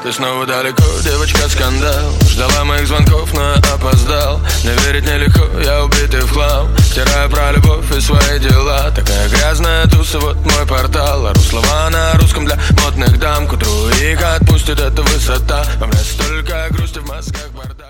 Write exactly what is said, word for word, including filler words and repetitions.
Ты снова далеко, девочка, скандал. Ждала моих звонков, но я опоздал. Не верить нелегко, я убитый в хлам. Стираю про любовь и свои дела. Такая грязная туса, вот мой портал. Ору слова на русском для модных дам. К утру их отпустит эта высота. Во мне столько грусти, в мозгах бардак.